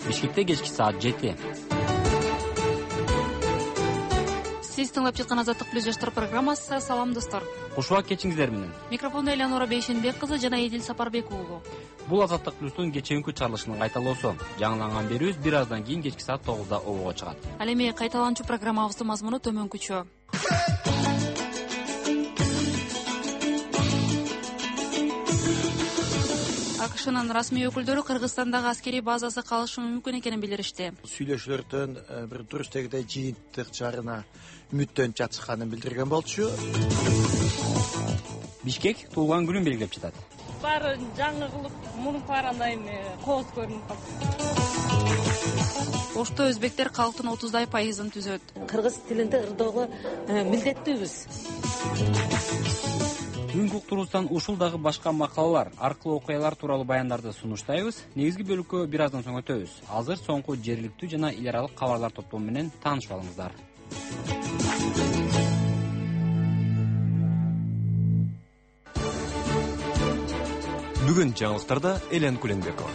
Бишкекте кечки саат 7. Сиз тыңлап жаткан Азаттык плюс жаштар программасы. Салам достор. Куш убак кечиңиздер менен. Микрофонда Элеонора Бейшенбек кызы жана Эдил Сапарбек уулу. Бул Азаттык плюстун кечээнкү чыгарылышынын кайталоосу. Жаңыланган берүүбүз бир аздан кийин кечки саат 9да обого чыгат. Ал эми кайталанчу программабыздын мазмуну төмөнкүчө. АКШнын расмий өкүлдөрү Кыргызстандагы аскерий базасы калышы мүмкүн экенин билдиришти. Сүйлөшүүлөрдөн бир дурус дегенде жыйынтык чыгарына үмүттөнүп жатышканын билдирген болчу. Бишкек туулган күнүн белгилеп жатат. Баары жаңы кылып, мунун баарында эми кооз көрүнүп калды. Ошто өзбектер калктын 30% түзөт. Кыргыз тилинде ырдоого милдеттүүбүз. Бүгүнкү уктуруубуздан ушул дагы башка макалалар аркылуу окуялар тууралуу баяндарды сунуштайбыз. Негизги бөлүккө бир аздан соң өтөбүз. Азыр соңку жергиликтүү жана эл аралык кабарлар топтому менен таанышып алыңыздар. Бүгүн жаңылыктарда Элен Куленбекова.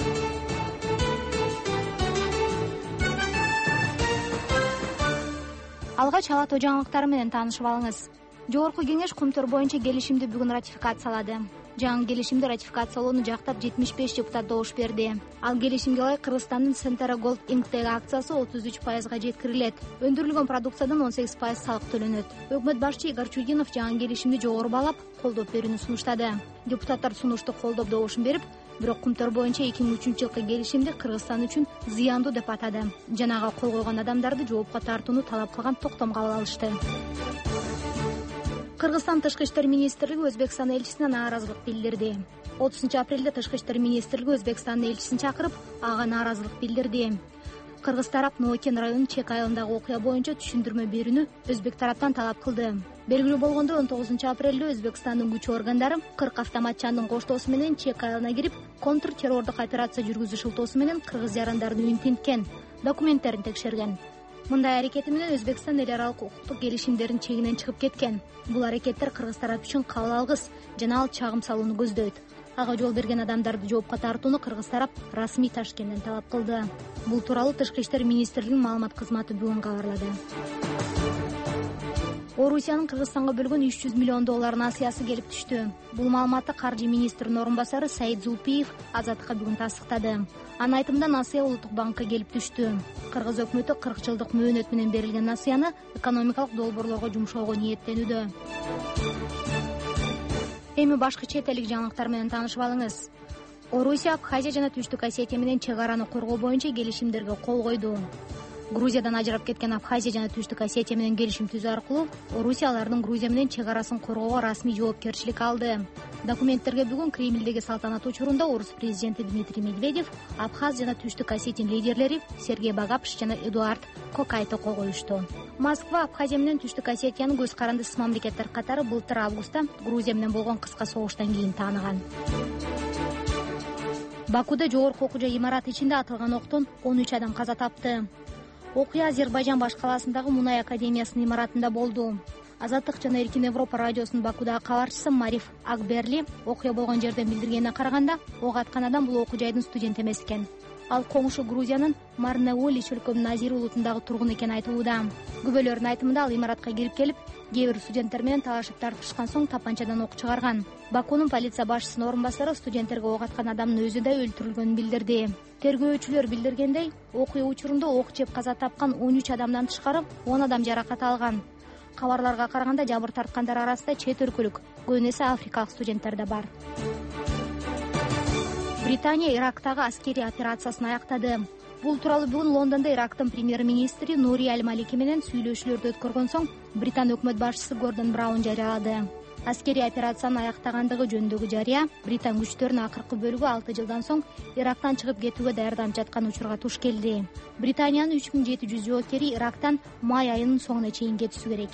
Алгач ала тоо жаңылыктары менен таанышып алыңыз. Жогорку кеңеш Кумтөр боюнча келишимди бүгүн ратификациялады. Жаңы келишимди ратификациялоону жактап 75 депутат добуш берди. Ал келишимге ылайык Кыргызстандын Centara Gold Inc.деги акциясы 33%га жеткирилет. Өндүрүлгөн продукциядан 18% салык төлөнөт. Өкмөт башчы Игорь Чудинов жаңы келишимди жогору баалап, колдоп берүүнү сунуштады. Депутаттар сунушту колдоп добушун берип, бирок Кумтөр боюнча 2003-жылкы келишимди Кыргызстан үчүн зыяндуу деп атады. Жанага кол койгон адамдарды жоопко тартууну талап кылган токтом кабыл алышты. Кыргызстан Тышкы иштер министрлиги Өзбекстан элчисине нааразылык билдирди. 30-апрелде Тышкы иштер министрлиги Өзбекстандын элчисин чакырып, ага нааразылык билдирди. Кыргыз тарап Ноокен районунун Чек айылындагы окуя боюнча түшүндүрмө берүүнү өзбек тараптан талап кылды. Белгилүү болгондой, 19-апрелде Өзбекстандын күч органдары 40 автоматчандын коштоосу менен Чек айылына кирип, контртеррордук операция жүргүзүү шылтоосу менен кыргыз жарандарын үйүн тинткен, документтерин текшерген. Мындай аракети менен Өзбекстан эл аралык укуктук келишимдердин чегинен чыгып кеткен. Бул аракеттер кыргыз тарап үчүн кабыл алгыс жана ал чагым салууну көздөйт. Ага жол берген адамдарды жоопко тартууну кыргыз тарап расмий Ташкенттен талап кылды. Бул тууралуу Тышкы иштер министрлигинин маалымат кызматы бүгүн кабарлады. Орусиянын Кыргызстанга бөлгөн 300 миллион доллар насыясы келип түштү. Бул маалыматты каржы министринин орун басары Саид Зулпиев Азаттыкка бүгүн тастыктады. Анын айтымында насыя Улуттук банкка келип түштү. Кыргыз өкмөтү 40 жылдык мөөнөт менен берилген насыяны экономикалык долбоорлорго жумшоого ниеттенүүдө. Эми башка чет элдик жаңылыктар менен таанышып алыңыз. Орусия Абхазия жана Түштүк Осетия менен чек араны коргоо боюнча келишимдерге кол койду. Грузиядан ажырап кеткен Абхазия жана Түштүк Осетия менен келишим түзүү аркылуу Орусия алардын Грузия менен чек арасын коргоого расмий жоопкерчилик алды. Документтерге бүгүн Кремлдеги салтанат учурунда орус президенти Дмитрий Медведев, Абхаз жана Түштүк Осетия лидерлери Сергей Багапыш жана Эдуард Кокайто кол коюшту. Москва Абхазия менен Түштүк Осетияны көз карандысыз мамлекеттер катары былтыр августта Грузия менен болгон кыска согуштан кийин тааныган. Бакуде жогорку окуу жай имараты ичинде атылган октон 13 адам каза тапты. Окуя Азербайжан баш калаасындагы Мунай академиясынын имаратында болду. Азаттык жана Эркин Европа радиосунун Бакудагы кабарчысы Мариф Акберли окуя болгон жерден билдиргенине караганда, ок аткан адам бул окуу жайдын студенти эмес экен. Ал коңшу Грузиянын Марнеулич өлкөсүнүн Азир улутундагы тургун экени айтылууда. Күбөлөрдүн айтымында ал имаратка кирип келип, кээ бир студенттер менен талашып тартышкан соң тапанчадан ок чыгарган. Бакунун полиция башчысынын орун басары студенттерге ок аткан адамдын өзү да өлтүрүлгөнүн билдирди. Тергөөчүлөр билдиргендей, окуя учурунда ок жеп каза тапкан 13 адамдан тышкары 10 адам жаракат алган. Кабарларга караганда жабыр тарткандар арасында чет өлкөлүк, көбүнесе африкалык студенттер да бар. Британия Ирактагы аскерий операциясын аяктады. Бул тууралуу бүгүн Лондондо Ирактын премьер-министри Нури Аль-Малики менен сүйлөшүүлөрдү өткөргөн соң Британ өкмөт башчысы Гордон Браун жарыялады. Аскерий операцияны аяктагандыгы жөнүндөгү жарыя Британ күчтөрүнүн акыркы бөлүгү 6 жылдан соң Ирактан чыгып кетүүгө даярданып жаткан учурга туш келди. Британиянын 3700 жоокери Ирактан май айынын соңуна чейин кетиши керек.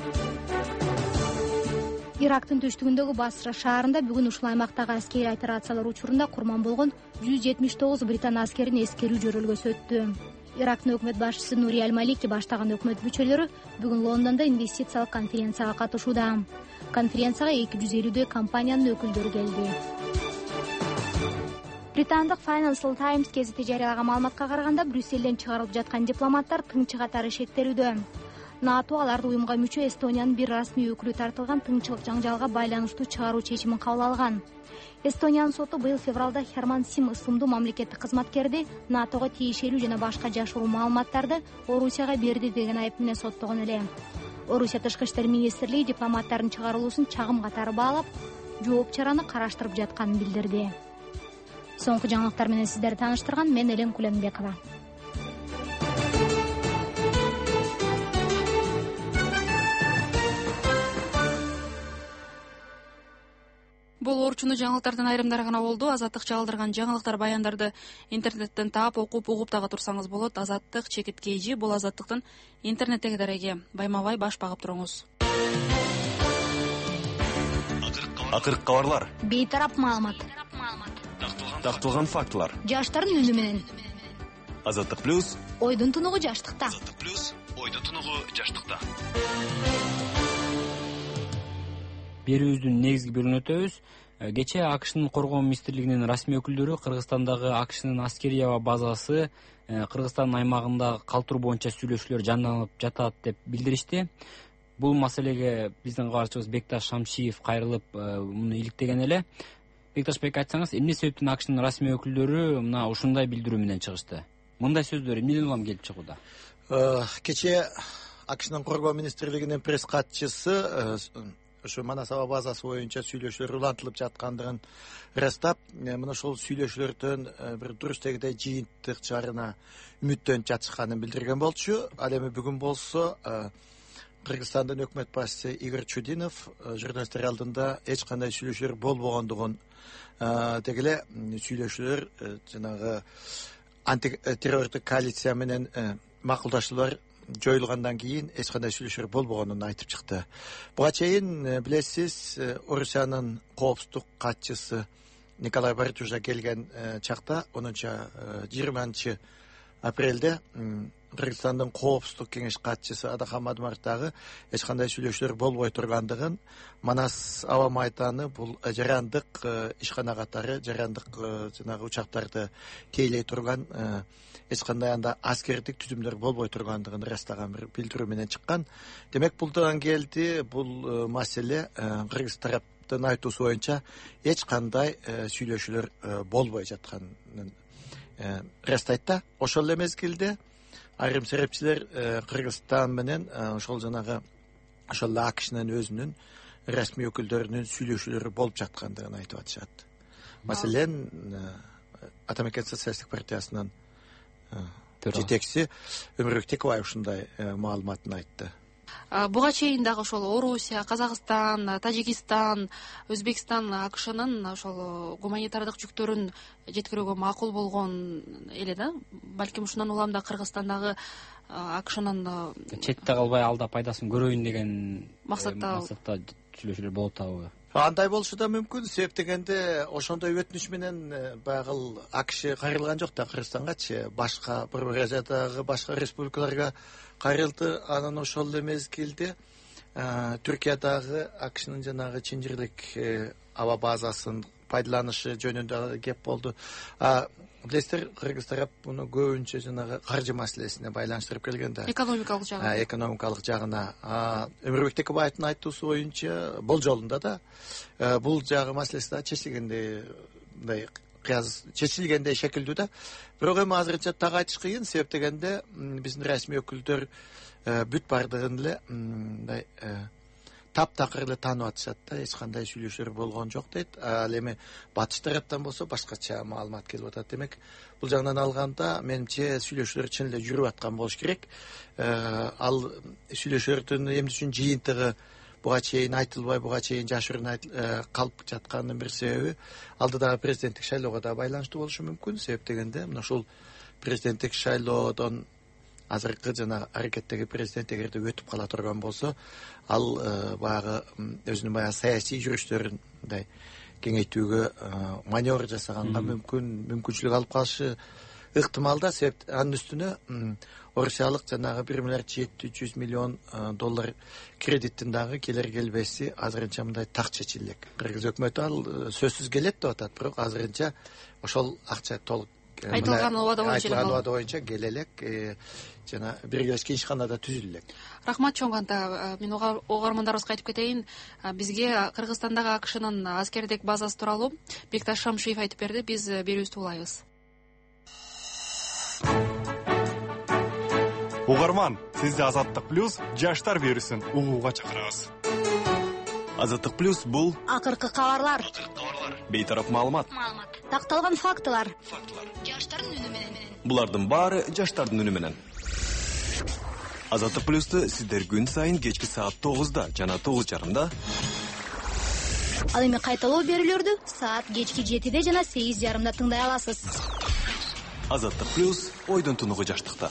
Ирактын түштүгүндөгү Басра шаарында бүгүн ушул аймактагы аскерий операциялар учурунда курман болгон 179 британ аскерин эскерүү жөрөлгөсү өттү. Ирактын өкмөт башчысы Нури Аль-Малики баштаган өкмөт мүчөлөрү бүгүн Лондондо инвестициялык конференцияга катышууда. Конференцияга 250дөй компаниянын өкүлдөрү келди. Британдык Financial Times гезити жарыялаган маалыматка караганда, Брюссельден чыгарылып жаткан дипломаттар тыңчы катары шектелүүдө. НАТО аларды уюмга мүчө Эстониянын бир расмий өкүлү тартылган тыңчылык жаңжалга байланыштуу чыгаруу чечимин кабыл алган. Эстониянын соту быйыл февралда Херман Сим ысымдуу мамлекеттик кызматкерди НАТОго тиешелүү жана башка жашыруу маалыматтарды Орусияга берди деген айып менен соттогон эле. Орусия тышкы иштер министрлиги дипломаттардын чыгарылуусун чагым катары баалап, жооп чараны караштырып жатканын билдирди. Соңку жаңылыктар менен сиздерди тааныштырган мен Элен Куленбекова. Бул орчуну жаңылыктардын айрымдары гана болду. Азаттык чагылдырган жаңылыктар, баяндарды интернеттен таап, окуп, угуп дагы турсаңыз болот. Азаттык _KG бул Азаттыктын интернеттеги дареги. Байма-бай баш багып туруңуз. Акыркы кабарлар. Бейтарап маалымат. Такталган фактылар. Жаштардын үнү менен. Азаттык плюс. Ойдун тунугу жаштыкта. Азаттык плюс. Ойдун тунугу жаштыкта. Берүүбүздүн негизги бөлүгүн өтөбүз. Кечээ АКШнын коргоо министрлигинин расмий өкүлдөрү Кыргызстандагы АКШнын аскерий аба базасы Кыргызстан аймагында калтыруу боюнча сүйлөшүүлөр жандалып жатат деп билдиришти. Бул маселеге биздин кабарчыбыз Бекташ Шамшиев кайрылып муну иликтеген эле. Бекташ бек, айтсаңыз, эмне себептен АКШнын расмий өкүлдөрү мына ушундай билдирүү менен чыгышты? Мындай сөздөр эмнеден улам келип чыгууда? Кечээ АКШнын коргоо министрлигинин пресс катчысы ошо Манас аба базасы боюнча сүйлөшүүлөр улантылып жаткандыгын ырастап, мына ошол сүйлөшүүлөрдөн бир туруш дегидей жыйынтык чыгарына үмүттөнүп жатышканын билдирген болчу. Ал эми бүгүн болсо Кыргызстандын өкмөт башчысы Игорь Чудинов журналисттер алдында эч кандай сүйлөшүүлөр болбогондугун, деги эле сүйлөшүүлөр жанагы антитеррориздик коалиция менен макулдашуулар жоюлгандан кийин эч кандай сүйлөшүүлөр болбогонун айтып чыкты. Буга чейин билесиз, Орусиянын коопсуздук катчысы Николай Барытужа келген чакта 20 апрелде Кыргызстандын коопсуздук кеңеш катчысы Адахан Мадумаров дагы эч кандай сүйлөшүүлөр болбой тургандыгын, Манас аба майданы бул жарандык ишкана катары, жарандык жанагы учактарды тейлей турган, эч кандай анда аскердик түзүмдөр болбой тургандыгын ырастаган бир билдирүү менен чыккан. Демек булдан келди, бул маселе Кыргыз тараптын айтуусу боюнча эч кандай сүйлөшүүлөр болбой жатканын ырастайт да. Ошол эле мезгилде айрым серепчилер Кыргызстан менен ошол жанагы ошол АКШнын өзүнүн расмий өкүлдөрүнүн сүйлөшүүлөрү болуп жаткандыгын айтып атышат. Маселен, Атамекен социалисттик партиясынын жетекчиси Өмүрбек Текебаев ушундай маалыматын айтты. Буга чейин дагы ошол Орусия, Казакстан, Тажикстан, Өзбекстан АКШнын ошол гуманитардык жүктөрүн жеткирүүгө макул болгон эле да. Балким ушундан улам да Кыргызстандагы АКШнын четте калбай алда пайдасын көрөйүн деген максатта сүйлөшүүлөр болуп атабы? Андай болушу да мүмкүн. Себеп дегенде ошондой өтүнүч менен баягы АКШ кайрылган жок да Кыргызстангачы, башка Борбор Азиядагы башка республикаларга кайрылды. Анан ошол эле мезгилде Түркиядагы АКШнын жанагы Чинжирлик аба базасын пайдаланышы жөнүндө кеп болду. Билесиздер, Кыргыз тарап муну көбүнчө жанагы каржы маселесине байланыштырып келген да. Экономикалык жагына. Экономикалык жагына. Өмүрбек Текебаевдин айтуусу боюнча болжолунда да бул жагы маселеси да чечилгендей, мындай чечилгендей шекилдүү да. Бирок эми азырынча так айтыш кыйын. Себеп дегенде биздин расмий өкүлдөр бүт бардыгын эле мындай таптакыр эле таанып атышат да. Эч кандай сүйлөшүүлөр болгон жок дейт. Ал эми батыш тараптан болсо башкача маалымат келип атат. Демек, бул жагынан алганда менимче сүйлөшүүлөр чын эле жүрүп аткан болуш керек. Ал сүйлөшүүлөрдүн эмне үчүн жыйынтыгы буга чейин айтылбай, буга чейин жашыруун калып жатканынын бир себеби алдыдагы президенттик шайлоого да байланыштуу болушу мүмкүн. Себеп дегенде, мына ушул президенттик шайлоодон азыркы жана аракеттеги президент эгерде өтүп кала турган болсо, ал баягы өзүнүн баягы саясий жүрүштөрүн мындай кеңейтүүгө маневр жасаганга мүмкүнчүлүк алып калышы ыктымал да, себеп анын үстүнө Орусиялык жанагы 1 миллиард 700 миллион доллар кредиттин дагы келер келбеси азырынча мындай так чечилек. Кыргыз өкмөтү ал сөзсүз келет деп атат, бирок азырынча ошол акча толук айтылган убада боюнча келе элек, жана биргелешкен ишканада түзүлө элек. Рахмат чоң канта. Мен угармандарыбызга айтып кетейин, бизге Кыргызстандагы АКШнын аскердик базасы тууралуу Бекташ Шамшиев айтып берди. Биз берүүбүздү улайбыз. Угарман, сизди Азаттык плюс жаштар берүүсүн угууга чакырабыз. Азаттык плюс бул акыркы кабарлар, бейтарап маалымат, такталган фактылар, жаштардын үнү менен. Булардын баары жаштардын үнү менен. Азаттык плюсту сиздер күн сайын кечки саат 9-да жана 9:30-да, ал эми кайталоо берүүлөрдү саат кечки 7-де жана 8:30-да тыңдай аласыз. Азаттык плюс ойдун тунугу жаштыкта.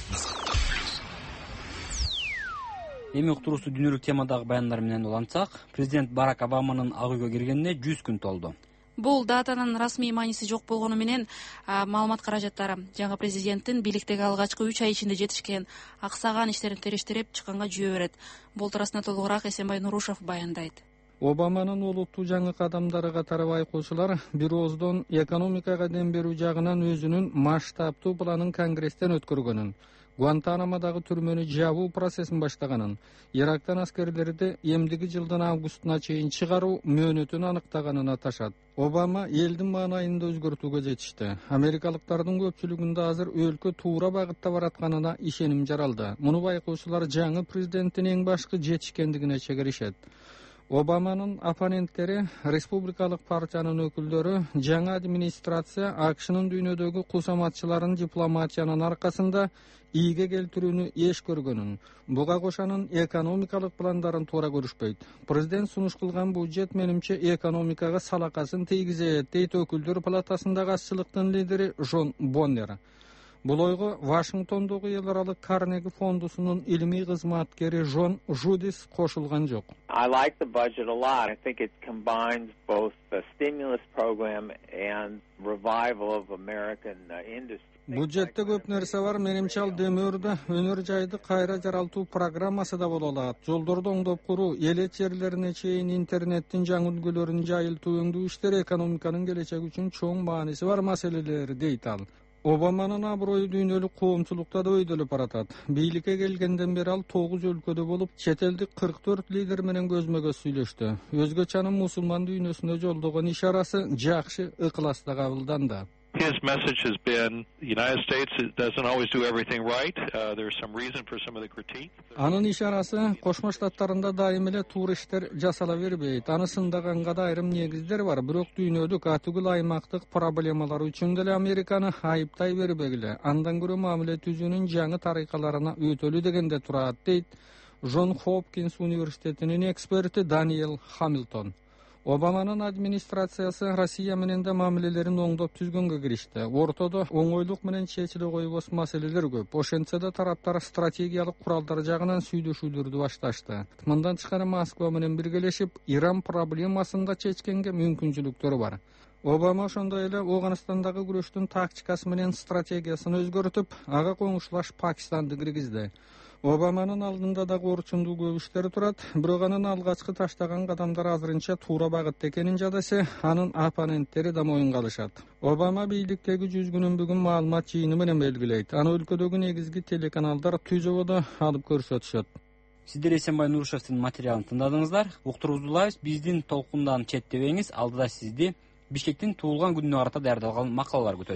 Эми уктуруусу дүйнөлүк темадагы баяндар менен улантсак, президент Барак Обаманын ак үйгө киргенине 100 күн толду. Бул датанын расмий мааниси жок болгону менен маалымат каражаттары жаңы президенттин бийликтеги алгачкы 3 ай ичинде жетишкен аксаган иштерин териштирип чыкканга жүйө берет. Бул туурасында толугураак Эсенбай Нурушев баяндайт. Обаманын олуттуу жаңы кадамдары катары байкоочулар бир ооздон экономикага дем берүү жагынан өзүнүн масштабтуу планын Конгресстен өткөргөнүн, Гуантанамодагы түрмөнү жабуу процессин баштаганын, Ирактан аскерлерди эмдиги жылдын августуна чейин чыгаруу мөөнөтүн аныктаганын аташат. Обама элдин маанайында өзгөртүүгө жетишти. Америкалыктардын көпчүлүгүндө азыр өлкө туура багытта баратканына ишеним жаралды. Муну байкоочулар жаңы президенттин эң башкы жетишкендигине чегеришет. Обаманын оппоненттери, республикалык партиянын өкүлдөрү жаңы администрация АКШнын дүйнөдөгү кусаматчыларын дипломатиянын аркасында ийге келтирүүнү эш көргөнүн, буга кошанын экономикалык пландарын туура көрүшпөйт. Президент сунуш кылган бюджет менимче экономикага салакасын тийгизет, дейт өкүлдөр палатасындагы азчылыктын лидери Джон Боннер. Бул ойго Вашингтондогу эл аралык Карнеги фондусунун илимий кызматкери Джон Жудис кошулган жок. I like the budget a lot. I think it combines both the stimulus program and revival of American industry. Бюджетте көп нерсе бар, менимче ал демөрдө өнөр жайды кайра жаралтуу программасы да боло алат. Жолдорду оңдоп куруу, элет жерлерине чейин интернеттин жаңы үлгүлөрүн жайылтуу өңдүү иштери экономиканын келечеги үчүн чоң мааниси бар маселелер, дейт ал. Обаманын аброю дүйнөлүк коомчулукта да өйдөлүп баратат. Бийликке келгенден бери ал 9 өлкөдө болуп, чет элдик 44 лидер менен көзмө-көз сүйлөштү. Өзгөчанын мусулман дүйнөсүнө жолдогон ишарасы жакшы ыкыласта кабылданды. His message has been the United States doesn't always do everything right. There's some reason for some of the critique. Анын ишарасы Кошмо Штаттарында дайым эле туура иштер жасала бербейт. Аны сындаганга да айрым негиздер бар, бирок дүйнөлүк атүгүл аймактык проблемалар үчүн деле Американы айыптай бербегиле. Андан көрө мамиле түзүүнүн жаңы тарыйкаларына өтөлү дегенде турат, дейт Джон Хопкинс университетинин эксперти Даниэл Хамилтон. Обаманын администрациясы Россия менен да мамилелерин оңдоп түзгөнгө киришти. Ортодо оңойлук менен чечиле койбос маселелер көп. Ошентсе да тараптар стратегиялык куралдар жагынан сүйлөшүүлөрдү башташты. Мындан тышкары Москва менен биргелешип, Иран проблемасын да чечкенге мүмкүнчүлүктөр бар. Обама ошондой эле Афганистандагы күрөштүн тактикасы менен стратегиясын өзгөртүп, ага коңушлаш Пакистанды киргизди. Обаманын алдында да корчундуу көп иштери турат, бирок анын алгачкы таштаган кадамдары азырынча туура багытта экенин жадесе, анын оппоненттери да моюнга алышат. Обама бийликтеги 100 күнүн бүгүн маалымат жыйыны менен белгилейт. Аны өлкөдөгү негизги телеканалдар түз жободо алып көрсөтүшөт. Сиздер Эсенбай Нурушевдин материалын тыңдадыңыздар. Уктуруубузду улайбыз. Биздин толкундан четтебеңиз. Алдыда сизди Бишкектин туулган күнүнө карата даярдалган макалалар күтөт.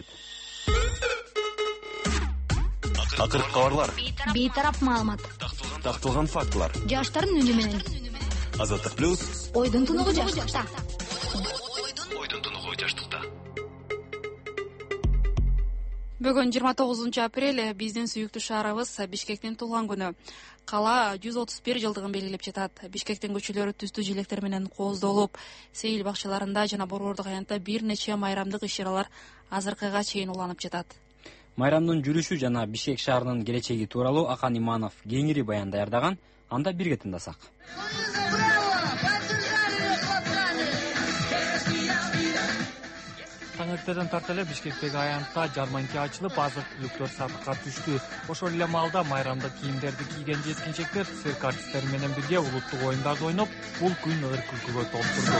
Акыркы кабарлар, бейтарап маалымат, такталган фактылар. жаштардын үнү менен. Азаттык плюс Ойдун тунугу жаштыкта. Ойдун тунугу жаштыкта. Бүгүн 29 апрель биздин сүйүктүү шаарыбыз Бишкектин туулган күнү. Кала 131 жылдыгын белгилеп жатат. Бишкектин көчөлөрү түстүү желектер менен кооздолуп, сейил бакчаларында жана борбордук аянтта бир нече майрамдык иш-чаралар азыркыга чейин уланып жатат. Майрамдын жүрүшү жана Бишкек шаарынын келечеги тууралуу Акан Иманов кеңири баян даярдаган. Анда бирге тыңдасак. таң эртеден тарта эле Бишкектеги аянтта жарманка ачылып, азык-түлүктөр сатыкка түштү. Ошол эле маалда майрамдык кийимдерди кийген жеткинчектер цирк артисттери менен бирге улуттук оюндарды ойноп, бул күн ыр күлкүгө толтурду.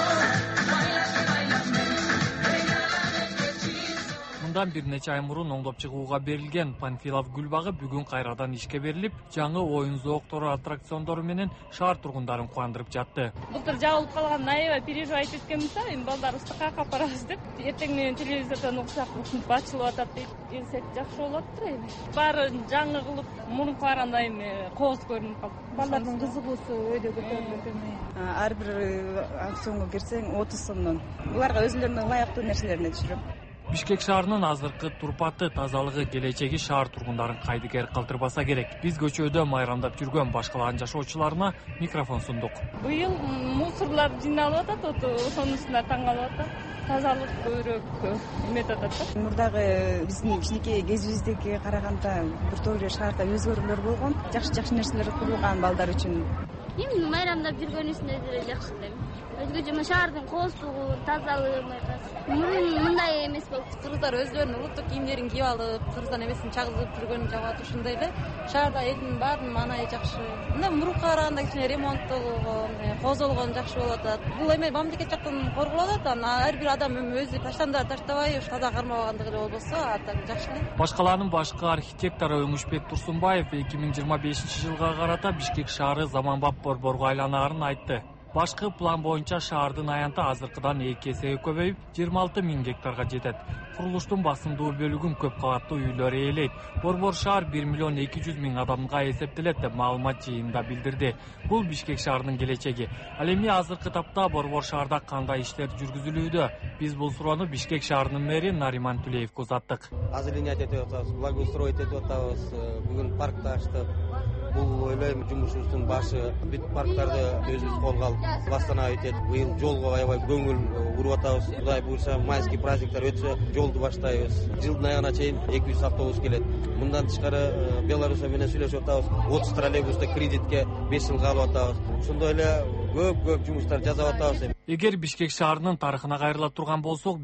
Мындан бир нече ай мурун оңдоп чыгууга берилген Панфилов гүл багы бүгүн кайрадан ишке берилип, жаңы оюн зооктору, аттракциондору менен шаар тургундарын кубандырып жатты. Былтыр жабылып калган аябай переживать эткенбиз да, эми балдар ыстыкка кап барабыз деп. Эртең менен телевизордон уксак ачылып атат дейт. Келсек жакшы болот эле эми. Баары жаңы кылып, мурунку караганда эми кооз көрүнүп калды. Балдардын кызыгуусу өйдө көтөрүлөт эми. Ар бир акционго кирсең 30 сомдон. Буларга өзүлөрүнүн ылайыктуу нерселерине түшүрөм. Бишкек шаарынын азыркы турпаты, тазалыгы, келечеги шаар тургундарын кайдыгер калтырбаса керек. Биз көчөдө майрамдап жүргөн башкалардын жашоочуларына микрофон сундук. Быйыл мусорлар жыйналып атат, ошонун үстүнө таң калып атат. Тазалык көбүрөөк эметип атат да. Мурдагы биздин кичинекей кезибиздеги караганда бир топ эле шаарда өзгөрүүлөр болгон. Жакшы нерселер курулган балдар үчүн. Эми майрамдап жүргөнүбүздө деле жакшы дейм. Өзгөчө шаардын кооздугу, тазалыгы мурун мындай эмес болчу. Кыргыздар өзлөрүнүн улуттук кийимдерин кийип алып, кыргызстан эмесин чагызып жүргөнүн жагат ушундай эле. Шаарда элдин баардын маанайы жакшы. Мына мурунка караганда кичине ремонттолгон, козолгон жакшы болуп атат. Бул эми мамлекет жактан корголуп атат. Ар бир адам өзү таштандарды таштабай, таза кармабагандыгы эле болбосо, жакшы эле. Башкаланын башкы архитектору Өңүшбек Турсунбаев 2025 жылга карата Бишкек шаары заманбап борборго айланаарын айтты. Башкы план боюнча шаардын аянты азыркыдан 2 эсеге көбөйүп, 26 000 гектарга жетет. Курулуштун басымдуу бөлүгүн көп кабаттуу үйлөр ээлейт. Борбор шаар 1 200 000 адамга эсептелет деп маалымат жыйынында билдирди. Бул Бишкек шаарынын келечеги. Ал эми азыркы тапта борбор шаарда кандай иштер жүргүзүлүүдө? Биз бул суроону Бишкек шаарынын мэри Нариман Түлеевге узаттык. Озеленять этип атабыз, благоустроить этип атабыз. Бүгүн паркты ачтык. Бул ойлойм жумушубуздун башы. Бүт парктарды өзүбүз колго алып восстановить этип, быйыл жолго аябай көңүл уруп атабыз. Кудай буйрса, майский праздниктер өтсө, жолду баштайбыз. Жылдын аягына чейин 200 автобус келет. Мындан тышкары Беларусь менен сүйлөшүп атабыз. 30 троллейбусты кредитке 5 жылга алып атабыз. Ошондой эле көп жумуштар жасап атабыз. Эгер Бишкек шаарынын тарыхына кайрыла турган болсок,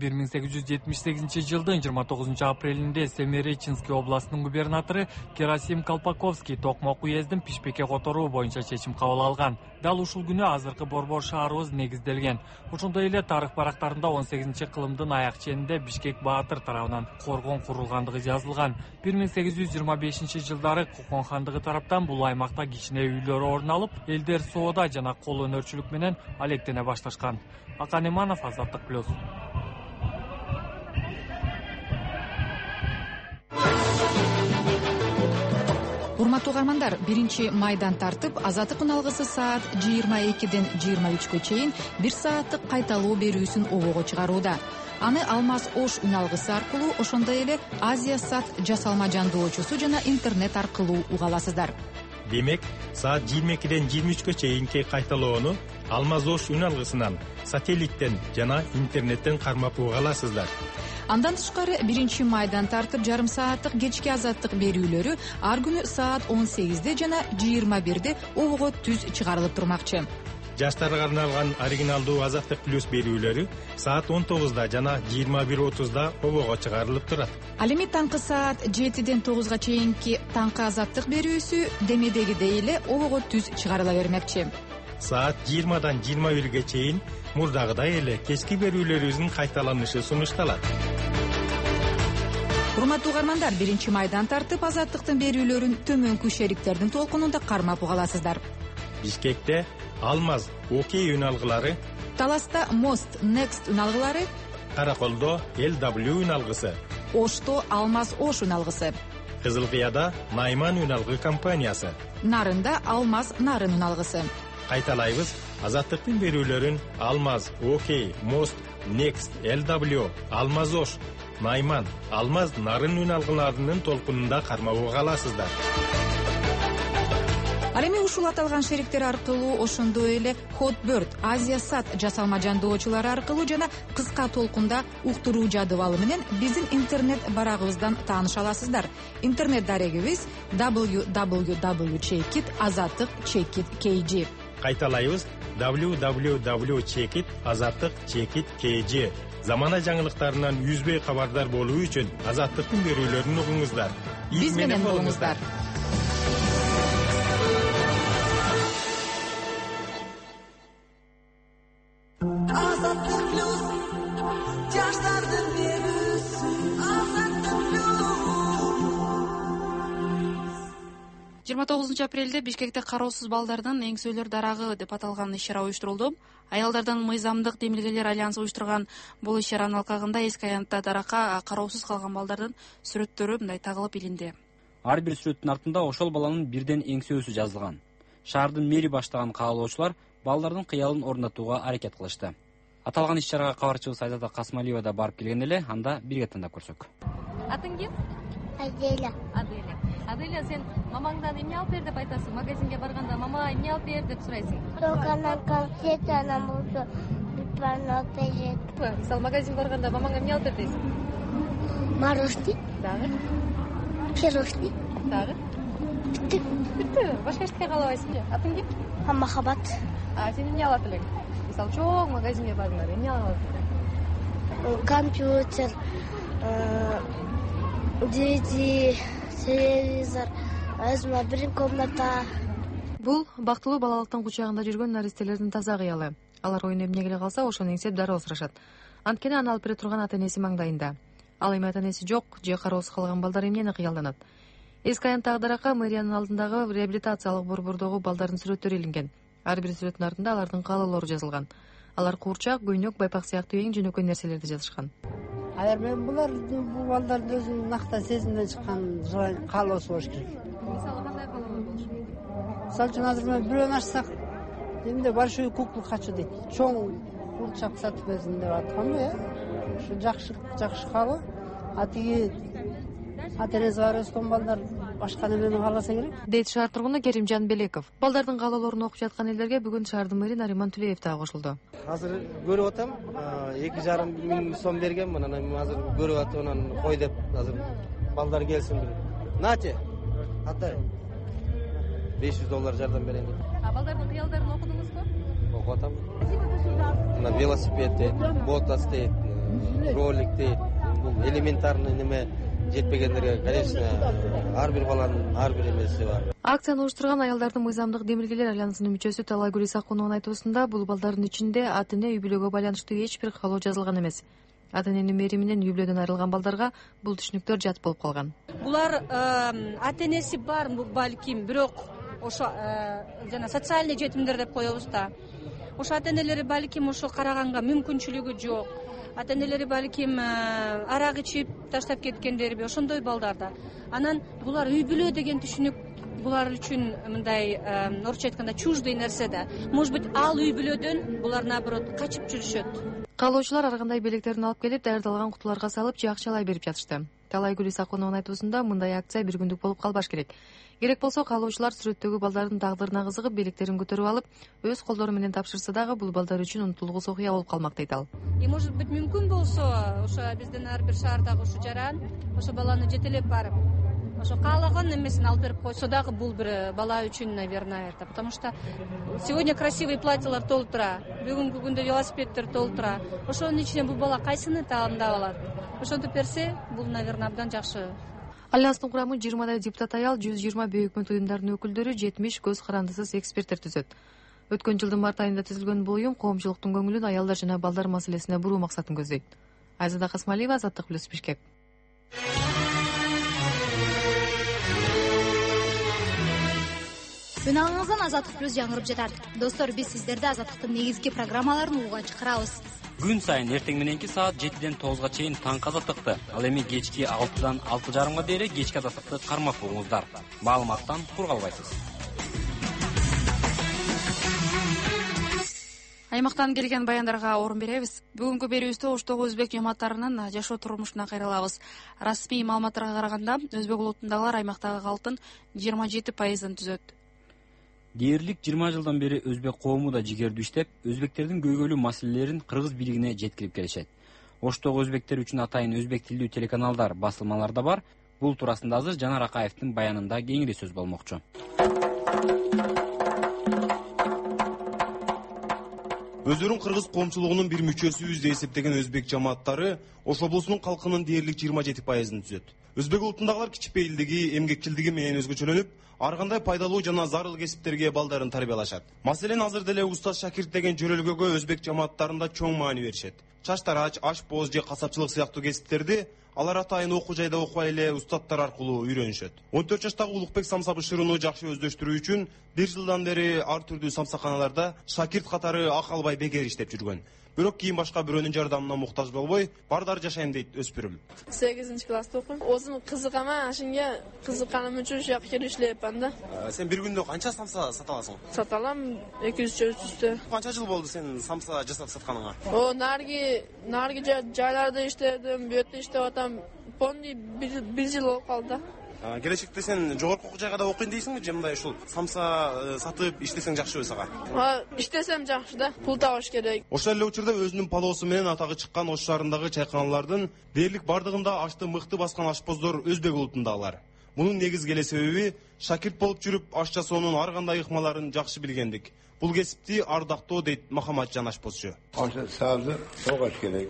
1878 жылдын 29 апрелинде Семиреченский областынын губернатору Керасим Колпаковский Токмок уездин Пишпекке которуу боюнча чечим кабыл алган. Дал ушул күнү азыркы борбор шаарыбыз негизделген. Ошондой эле тарых барактарында 18-кылымдын аяк ченинде Бишкек Баатыр тарабынан коргон курулгандыгы жазылган. 1825 жылдары Кокон хандыгы тараптан бул аймакта кичине үйлөр орун алып, элдер соода жана кол өнөрчүлүк менен алектене башташкан. Акан Иманов, Азаттык плюс. Урматтуу угармандар, 1-майдан тартып, Азаттык үналгысы саат 22-ден 23-кө чейин 1 сааттык кайталоо берүүсүн обого чыгарууда. Аны Алмаз Ош үналгысы аркылуу, ошондой эле Азия Сат жасалма жандоочусу жана интернет аркылуу уга аласыздар. Демек, саат 22-ден 23-кө чейинки кайталоону Алмаз Ош үналгысынан, сателлиттен жана интернеттен кармап уга аласыздар. Андан тышкары 1-майдан тартып жарым сааттык кечки азаттык берүүлөрү ар күнү саат 18-де жана 21-де обого түз чыгарылып турмакчы. Жаштарга арналган оригиналдуу Азаттык плюс берүүлөрү саат 19-да жана 21:30-да обого чыгарылып турат. Ал эми таңкы саат 7-ден 9-га чейинки таңкы азаттык берүүсү демедегидей эле обого түз чыгарыла бермекчи. Саат 20-дан 21-ге чейин мурдагыдай эле кечки берүүлөрүбүздүн кайталанышы сунушталат. Урматтуу угармандар, 1-майдан тартып азаттыктын берүүлөрүн төмөнкү шериктердин толкунунда кармап уга аласыздар. Бишкекте Алмаз ОК үналгылары, Таласта Мост Next үналгылары, Караколдо LW үналгысы, Ошто Алмаз Ош үналгысы, Кызылкыяда Найман үналгы компаниясы, Нарында Алмаз Нарын үналгысы. Кайталайбыз, азаттыктын берүүлөрүн Алмаз ОК, Мост Next, LW, Алмаз Ош, Найман, Алмаз Нарын үналгыларынын толкунунда кармап уга аласыздар. Ал эми ушул аталган шериктер аркылуу, ошондой эле Hotbird, Азия Сат жасалма жандоочулары аркылуу жана кыска толкунда уктуруу жадыбалы менен биздин интернет барагыбыздан тааныша аласыздар. Интернет дарегибиз www.azattik.kg. Кайталайбыз, www.azattik.kg. замана жаңылыктарынан үзбөй кабардар болуу үчүн Азаттыктын берүүлөрүн угуңуздар. Биз менен болуңуздар. Азаттык плюс жаштардын берүүсү. Азаттык плюс 29 апрелде Бишкекте кароосуз балдардын эңсөөлөр дарагы деп аталган иш-чара уюштурулду. Аялдардан мыйзамдык демилгелер альянсы уюштурган бул иш-чаранын алкагында эски аянтта даракка кароосуз калган балдардын сүрөттөрү мындай тагылып илинди. Ар бир сүрөттүн артында ошол баланын бирден эңсөөсү жазылган. Шаардын мэри баштаган каалоочулар балдардын кыялын орнотууга аракет кылышты. Аталган иш-чарага кабарчыбыз Айзада Касмалиева да барып келген эле, анда бирге тыңдап көрсөк. Атың ким? Аделя. Аделя, сен мамаңдан эмне алып бер деп айтасың? Магазинге барганда мама эмне алып бер деп сурайсың? Тоганан конфет, анан болсо бипарно берет. Мисалы магазин барганда мамаңа эмне алып бер дейсиң? Мороженое. Дагы? Пирожный. Дагы? Бүттү. Башка эчтеке каалабайсың? Атың ким? Махаббат. Сен эмне алат элең? Мисалы чоң магазинге бардыңар, эмне алат элең? Компьютер, DVD, телевизор, өзүмө бир комната. Бул бактылуу балалыктын кучагында жүргөн наристелердин таза кыялы. Алар оюн эмне келе калса, ошону эңсеп дароо сурашат. Анткени аны алып бере турган ата-энеси маңдайында. Ал эми ата-энеси жок, же кароосуз калган балдар эмнени кыялданат? Эски аянттагы даракка мэриянын алдындагы реабилитациялык борбордогу балдардын сүрөттөрү илинген. Ар бир сүрөттүн артында алардын каалоолору жазылган. Алар куурчак, көйнөк, байпак сыяктуу эң жөнөкөй нерселерди жазышкан. Мен бул балдардын өзүнүн накта сезимден чыккан каалоосу болуш керек. Мисалы кандай каалоо болуш керек? Мисалы үчүн азыр мен бирөөнү ачсак, эмне большой куклу хочу дейт. Чоң курчак сатып берсин деп атканбы, Ушу жакшы каалоо. А тиги ата-энеси бар өскөн балдар башка немени кааласа керек. Дейт шаар тургуну Керимжан Белеков. Балдардын каалоолорун окуп жаткан элдерге бүгүн шаардын мэри Нариман Түлеев дагы кошулду. Азыр көрүп атам, 2,5 миң сом бергенмин, анан азыр көрүп атып, анан кой деп азыр балдар келсин бир. Нате. Атай. $500 жардам берейин деп. Балдардын кыялдарын окудуңузбу? Окуп атам. Мына велосипед дейт, мотос дейт, ролик дейт. Бул элементарный неме жетпегендерге, конечно, ар бир баланын ар бир эмеси бар. Акцияны уюштурган аялдардын мыйзамдык демилгелер альянсынын мүчөсү Талайгүл Исакунованын айтуусунда, бул балдардын ичинде ата-эне үй бүлөгө байланыштуу эч бир каалоо жазылган эмес. Ата-эненин мээри менен үй бүлөдөн айрылган балдарга бул түшүнүктөр жат болуп калган. Булар ата-энеси бар балким, бирок ошо жана социальный жетимдер деп коебуз да. Ошо ата-энелери балким ошо караганга мүмкүнчүлүгү жок. Ата-энелери балким арак ичип таштап кеткендерби, ошондой балдарда. Анан булар үй бүлө деген түшүнүк булар үчүн мындай орусча айтканда чуждый нерсе да. Может быть, ал үй бүлөдөн булар наоборот качып жүрүшөт. Каалоочулар ар кандай белектерин алып келип, даярдалган кутуларга салып, же акчалай берип жатышты. Талайгүл Исакунованын айтуусунда, мындай акция бир күндүк болуп калбаш керек. Керек болсо каалоочулар сүрөттөгү балдардын тагдырына кызыгып, белектерин көтөрүп алып, өз колдору менен тапшырса дагы бул балдар үчүн унутулгус окуя болуп калмак дейт ал. Может быть, мүмкүн болсо, ошо биздин ар бир шаардагы ошо жаран, ошо баланы жетелеп барып, ошо каалаган эмесин алып берип койсо дагы бул бир бала үчүн, наверное, это. Потому что сегодня красивый платьялар толтура, бүгүнкү күндө велосипеддер толтура. Ошонун ичинен бул бала кайсыны тандап алат? Ошентип берсе, бул, наверное, абдан жакшы. Альянстын курамын 20 депутат аял, 120 бейөкмөт уюмдарынын өкүлдөрү, 70 көз карандысыз эксперттер түзөт. Өткөн жылдын март айында түзүлгөн бул уюм коомчулуктун көңүлүн аялдар жана балдар маселесине буруу максатын көздөйт. Айзада Касмалиева, Азаттык плюс, Бишкек. Күн алыңыздан Азаттык плюс жаңырып жатат. Достор, биз сиздерди Азаттыктын негизги программаларын угууга чакырабыз. Күн сайын эртең мененки саат 7ден 9га чейин таңкы Азаттыкты, ал эми кечки 6дан 6:30га дейин кечки Азаттыкты кармап угуңуздар. Маалыматтан кур калбайсыз. Аймактан келген баяндарга орун беребиз. Бүгүнкү берүүбүздө Оштогу өзбек жамааттарынын жашоо турмушуна кайрылабыз. Расмий маалыматтарга караганда, өзбек улутундагылар аймактагы калктын 27%-ын түзөт. Дээрлик 20 жылдан бери өзбек коому да жигердүү иштеп, өзбектердин көйгөйлүү маселелерин кыргыз бийлигине жеткирип келишет. Оштогу өзбектер үчүн атайын өзбек тилдүү телеканалдар, басылмалар да бар. Бул туурасында азыр Жанар Акаевдин баянында кеңири сөз болмокчу. Өздөрүн кыргыз коомчулугунун бир мүчөсүбүз деп эсептеген өзбек жамааттары Ош облусунун калкынын дээрлик 27% түзөт. Өзбек улутундагылар кичипейилдиги, эмгекчилдиги менен өзгөчөлөнүп, ар кандай пайдалуу жана зарыл кесиптерге балдарын тарбиялашат. Маселен, азыр деле устаз шакирт деген жөрөлгөгө өзбек жамааттарында чоң маани беришет. Чач тарач, аш боз же касапчылык сыяктуу кесиптерди алар атайын окуу жайда окубай эле устаттар аркылуу үйрөнүшөт. 14 жаштагы Улукбек самсабышырууну жакшы өздөштүрүү үчүн 1 жылдан бери ар түрдүү самсаканаларда шакирт катары ак албай бекер иштеп жүргөн. Бирок кийин башка бирөөнүн жардамына муктаж болбой, бардар жашайм дейт өспүрүм. 8-класста окуйм. Өзүм кызыгам, ашынга кызыкканым үчүн ушуга келип иштейм да. Сен бир күндө канча самса сата аласың? Сата алам 200-300. Канча жыл болду сен самса жасап сатканыңа? Нарги жайларда иштедим, бу жерде иштеп атам. Помни 1 жыл болуп калды. Келечекте сен жогорку окуу жайга да окуйм дейсиңби же мындай ушул самса сатып иштесең жакшыбы сага? Иштесем жакшы да, пул табыш керек. Ошол эле учурда өзүнүн палоосу менен атагы чыккан Ош шаарындагы чайканалардын дээрлик бардыгында ашты мыкты баскан ашпоздор өзбек улутундагылар. Мунун негизги эле себеби шакирт болуп жүрүп аш жасоонун ар кандай ыкмаларын жакшы билгендик. Бул кесипти ардактоо дейт Махаматжан ашпозчу. Ошо сабзы тогаш керек.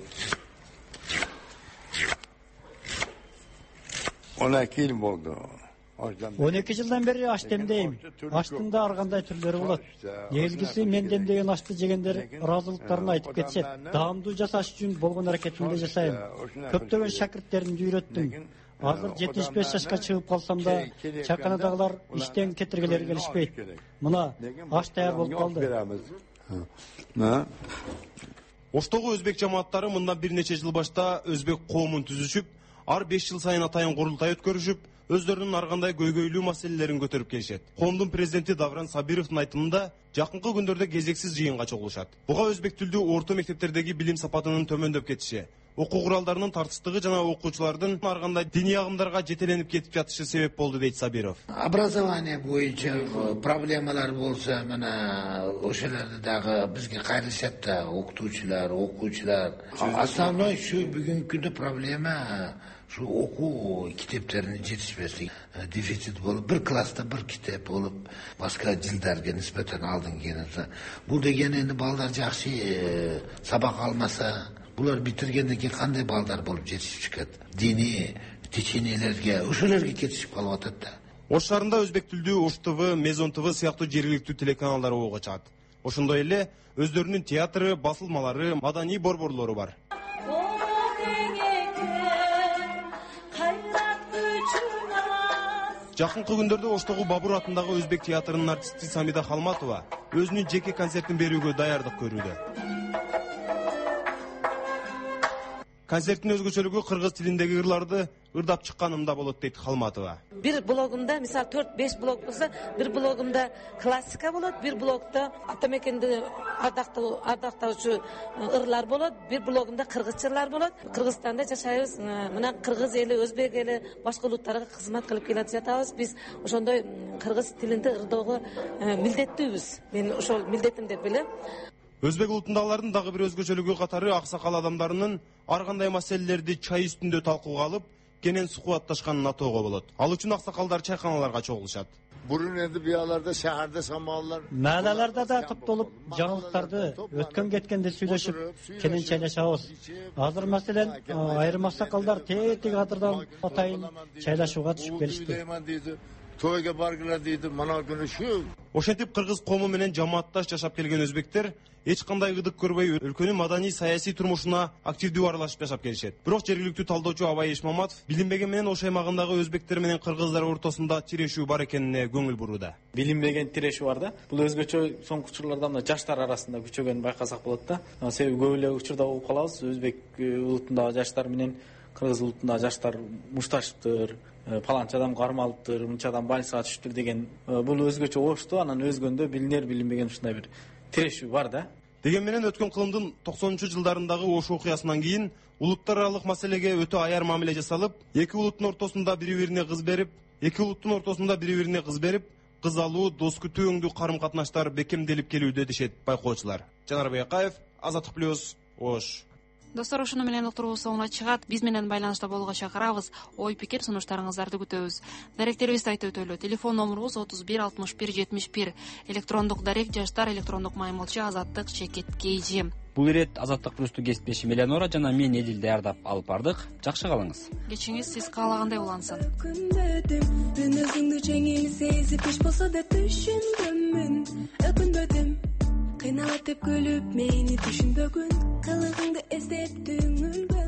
12 yıl oldu. 12 жылдан бери аш демдейм. Аштын да ар кандай түрлөрү болот. Негизгиси мен демдеген ашты жегендер ыраазылыктарын айтып кетишет. Даамдуу жасаш үчүн болгон аракетимди жасайм. Көптөгөн шакирттеримди үйрөттүм. Азыр 75 жашка чыгып калсам да, чайканадагылар иштен кетиргелери келишпейт. Мына аш даяр болуп калды. Оштогу өзбек жамааттары мындан бир нече жыл башта өзбек коомун түзүшүп, ар 5 жыл сайын атайын курултай өткөрүшүп, өздөрүнүн ар кандай көйгөйлүү маселелерин көтөрүп келишет. Коомдун президенти Давран Сабировдун айтымында жакынкы күндөрдө кезексиз жыйынга чогулушат. Буга өзбек тилдүү орто мектептердеги билим сапатынын төмөндөп кетиши, окуу куралдарынын тартыштыгы жана окуучулардын ар кандай диний агымдарга жетеленип кетип жатышы себеп болду дейт Сабиров. Образование боюнча проблемалар болсо, мына ошолорду дагы бизге кайрылышат да, окуучулар. Основной şu бүгүнкү күндө проблема şu окуу китептеринин жетишпеси, дефицит болуп, bir класста bir китеп болуп, башка жылдарга нисбетен алдын келсе. Бул деген энди балдар жакшы сабак алмаса, булар битиргенден кийин кандай балдар болуп жетишип чыкат? Диний теченелерге, ошолорго кетишип калып атат да. Ош шаарында өзбек тилдүү Ош ТВ, Мезон ТВ сыяктуу жергиликтүү телеканалдар ого чыгат. Ошондой эле өздөрүнүн театры, басылмалары, маданий борборлору бар. Жакынкы күндөрдө Оштогу Бабур атындагы өзбек театрынын артисти Самида Халматова өзүнүн жеке концертин берүүгө даярдык көрүүдө. Концерттин өзгөчөлүгү кыргыз тилиндеги ырларды ырдап чыкканымда болот дейт Халматова. Bir blogumda misal 4-5 blog bolsa, bir blogumda klassika bolot, bir blogda atamekende ardaktooçu ırlar bolot, bir blogumda kırgızчалар болот. Кыргызстанда жашайбыз. Мына кыргыз эли, өзбек эли башка улуттарга кызмат кылып келип жатабыз. Биз ошондой кыргыз тилинде ырдоого милдеттүүбүз. Мен ошол милдетим деп билем. Өзбек улутундагылардын дагы бир өзгөчөлүгү катары аксакал адамдарынын ар кандай маселелерди чай үстүндө талкууга алып, кенен сухбатташканын атоого болот. Ал үчүн аксакалдар чайканаларга чогулушат. Бурун энди буяларда шаарда самаалар, маалаларда да топтолуп, жаңылыктарды өткөн кеткенде сүйлөшүп, кенен чайлашабыз. Азыр маселен айрым аксакалдар тетиги кадырдан атайын чайлашууга түшүп келишти. Тойга баргылар дейди, мана күнү şu. Ошентип кыргыз коому менен жамаатташ жашап келген өзбектер эч кандай ыдык көрбөй өлкөнүн маданий саясий турмушуна активдүү аралашып жашап келишет. Бирок жергиликтүү талдоочу Абай Ишмаматов билинбеген менен Ош аймагындагы өзбектер менен кыргыздар ортосунда тирешүү бар экенине көңүл бурууда. Билинбеген тирешүү бар да. Бул өзгөчө соңку учурларда мына жаштар арасында күчөгөнүн байкасак болот да. Себеби көп эле учурда угуп калабыз, өзбек улутундагы жаштар менен кыргыз улутундагы жаштар мушташыптыр, паланча адам кармалыптыр, мынча адам больницага түшүптүр деген. Бул өзгөчө Ошту, анан өзгөндө билинер билинбеген ушундай бир тирешүү бар да. Деген менен өткөн кылымдын 90-жылдарындагы Ош окуясынан кийин улуттар аралык маселеге өтө аяр мамиле жасалып, эки улуттун ортосунда бири-бирине кыз берип, кыз алуу, дос күтүү өңдүү карым-катнаштар бекемделип келүүдө дешет байкоочулар. Жанарбек Акаев, Азаттык плюс, Ош. Достор, ушуну менен уктуруубуз соңуна чыгат. Биз менен байланышта болууга чакырабыз. Ой пикир, сунуштарыңыздарды күтөбүз. Даректерибизди айтып өтөлү. Телефон номурубуз 31 61 71. Электрондук дарек жаштар, электрондук маймылчы азаттык @kg. Бул ирет Азаттык плюсту кесиптешим Элеонора жана мен Эдил даярдап алып бардык. Жакшы калыңыз. Кечиңиз сиз каалагандай улансын. Мен өзүңдү жеңил сезип иш болсо деп түшүнгөнмүн. Өкүнбөдүм. Кыйналат деп күлүп мени түшүнбөгүн. Кылыгыңды эстеп түңүлгөн.